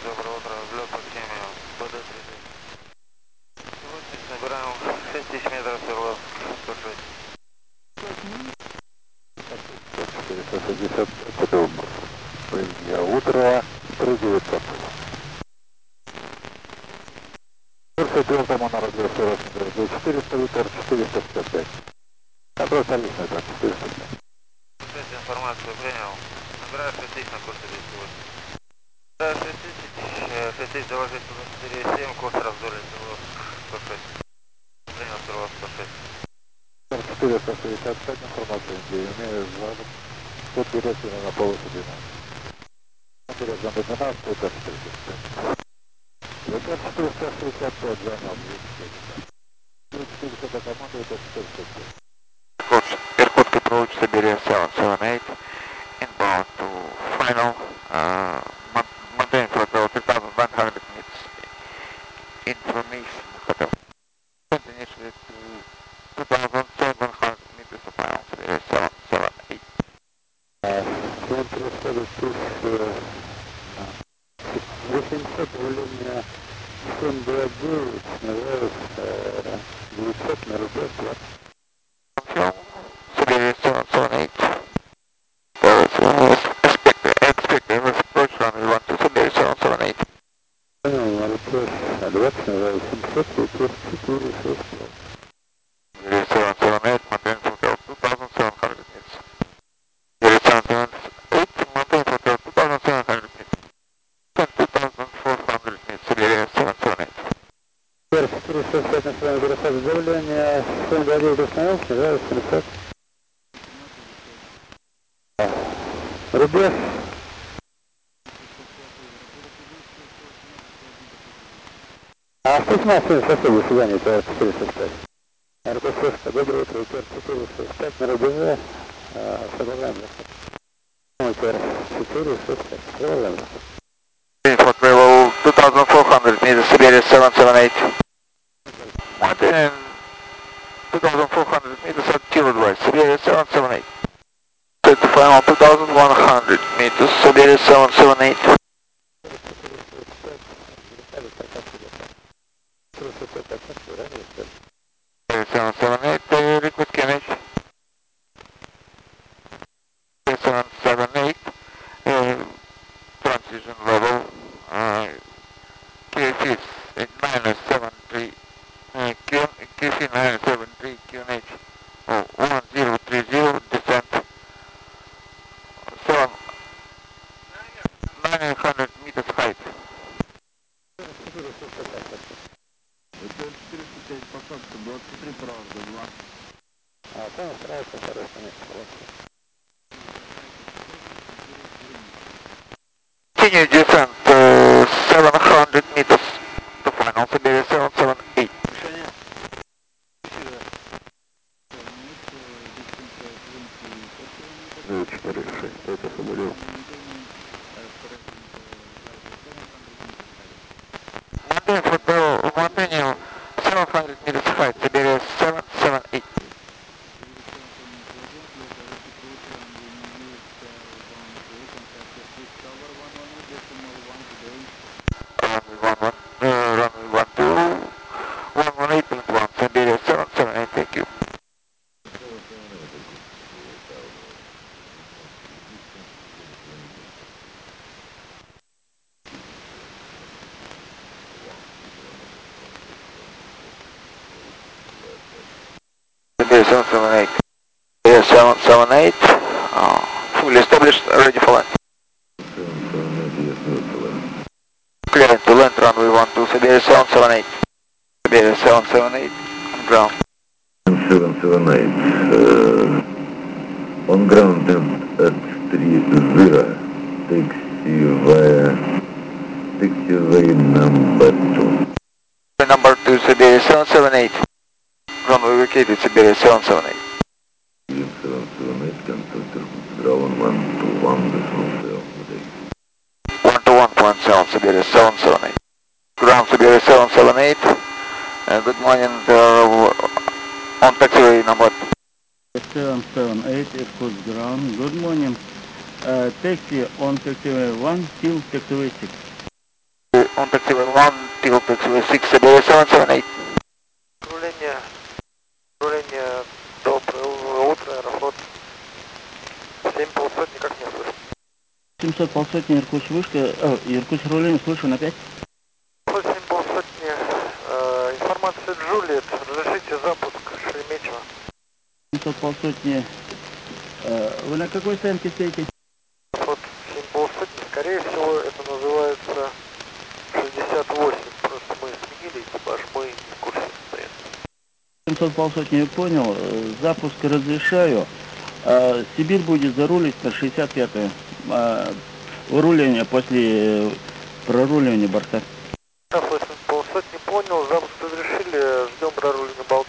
Доброе утро, взлет по теме БД-30. Сегодня набираем 6000 метров Свердловск, 106. 460 утро 3900. Курс Делта Монара 240, 400 литр, 465. Контроль столичный, так, 405. Информацию принял. Набираю 6000 на курсе 208. Набираю 6000 доложить 147, курс раздолье Свердловск, 106. Принял Свердловск, 106. 465 информацию, где имею звонок. Код директора на полосу 12. Директор на 12, это 465. Это 465 занял 200. 400 команда, это 465. Airport approach Siberia 778, inbound to final, maintain for about 3,100 meters. Information hotel. Initially to 2,700 meters of final, Siberia 778. Он происходит из 800 давления 729, снижаюсь 900 на рубеж 20. Siberia 778. Expect approach runway 12 Siberia 778. Понял, на рубеж 20, снижаюсь 700, ветер 4, 6. Siberia 778, maintain for about 2,700 meters. Siberia 778, maintain for about 2,700 meters. 2,400 meters, Siberia 778. Теперь 460 на своем переходе давления 729 остановился, снижаюсь 700. Рубеж. А что с нас соседи свидания, это 465? РК-6, доброе утро, ветер 465 на рубеже, продолжаем заход. Ветер 465, продолжаем заход. For travel 2,400 meters, Siberia 778. Maintain 2,400 meters at T-advice, Siberia 778. Set to final 2,100 meters, Siberia 778. Siberia 778, request QNH. Siberia 778, transition level, KF is 973, KF 973, QNH, 1030, descent, 900 meters height. Это 405 посадка, 23 правда, 2. А там устраивается второй конец. Continue descent 700 meters to final, Siberia 778. Ну, 4, 6, это Соболев. Maintain 700 meters height, Siberia 778. Runway 12, 118.1, Siberia 778, thank you. Siberia 778. Siberia 778, fully established, ready for land. Clear to land, runway 12, Siberia 778. Siberia 778, on ground. 778, on ground and at 30, taxiway number 2. Number 2, Siberia 778. Runway vacated, Siberia 778. 778, contact ground 121, decimal 121.7, Siberia 778. Ground Siberia 778. Good morning, on taxiway number 778 Irkutsk ground. Good morning. Taxi on taxiway 1 till taxiway 6. On taxiway 1, Tigo taxiway 6, Siberian 778. Управление, доброе утро, Аэрофлот. 7 полсотни, как меня слышно? 700 полсотни, Иркутск вышка, Иркутск руление, слышу на 5. 7 полсотни, информация Джулиет, разрешите запуск Шереметьево. 700 полсотни, вы на какой стоянке стоите? Вот 7 полсотни, скорее всего, это называется 68, просто мы сменили экипаж, мы не в курсе стоим. 700 полсотни, я понял, запуск разрешаю. Сибирь будет зарулить на 65-е. Выруление после проруливания борта. 8 полсотни, понял, запуск разрешили, ждем проруления Балтии.